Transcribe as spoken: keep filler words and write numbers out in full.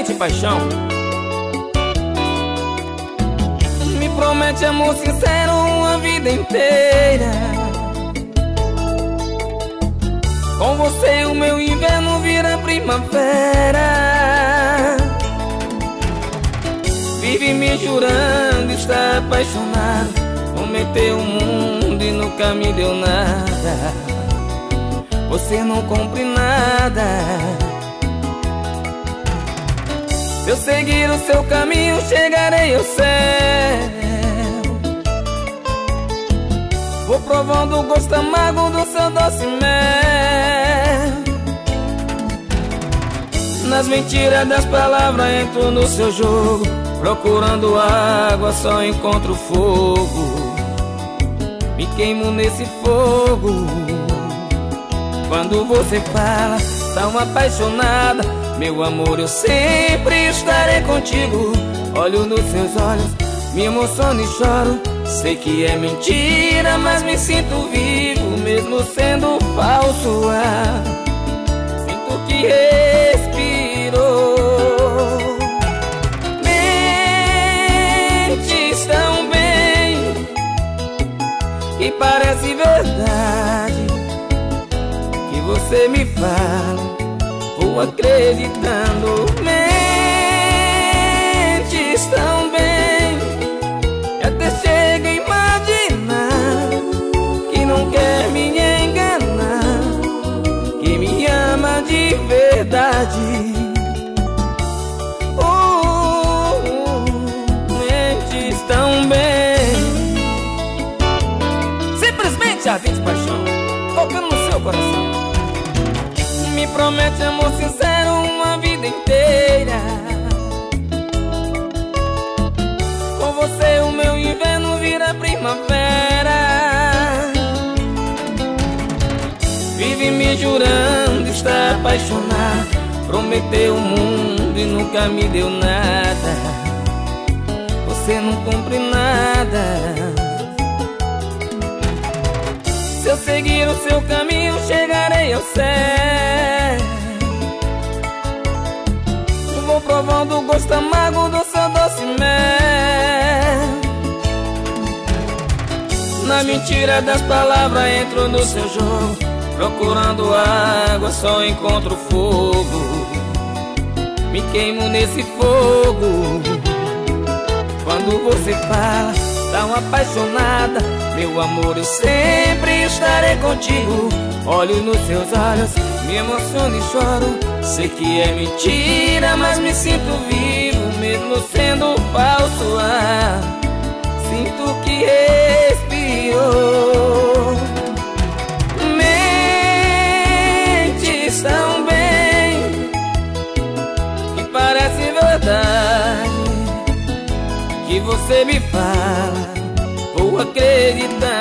simplesmente paixão. Me promete amor sincero uma vida inteira. Com você o meu inverno vira primavera. Vive me jurando estar apaixonado. Prometeu o mundo e nunca me deu nada. Você não cumpre nada. Se eu seguir o seu caminho, chegarei ao céu. Vou provando o gosto amargo do seu doce mel. Nas mentiras das palavras entro no seu jogo. Procurando água só encontro fogo. Me queimo nesse fogo. Quando você fala tão apaixonada, meu amor, eu sempre estarei contigo. Olho nos seus olhos, me emociono e choro. Sei que é mentira, mas me sinto vivo, mesmo sendo falso. Ah, sinto que respirou. Mentes tão bem que parece verdade. Que você me fala, vou acreditando. Mentes tão bem que até chega a imaginar que não quer me enganar, que me ama de verdade. Oh, mentes tão bem. Simplesmente ardente paixão, tocando no seu coração. Me promete amor sincero uma vida inteira. Com você o meu inverno vira primavera. Vive me jurando estar apaixonado. Prometeu o mundo e nunca me deu nada. Você não cumpre nada. Se eu seguir o seu caminho, chegarei ao céu. Vou provando o gosto amargo do seu doce mel. Na mentira das palavras entro no seu jogo. Procurando água só encontro fogo. Me queimo nesse fogo. Quando você fala tão apaixonada, meu amor, eu sempre estarei contigo. Olho nos seus olhos, me emociono e choro. Sei que é mentira, mas me sinto vivo, mesmo sendo falso. Ah, sinto que respirou. Mentes tão bem que parece verdade. Que você me fala, vou acreditar.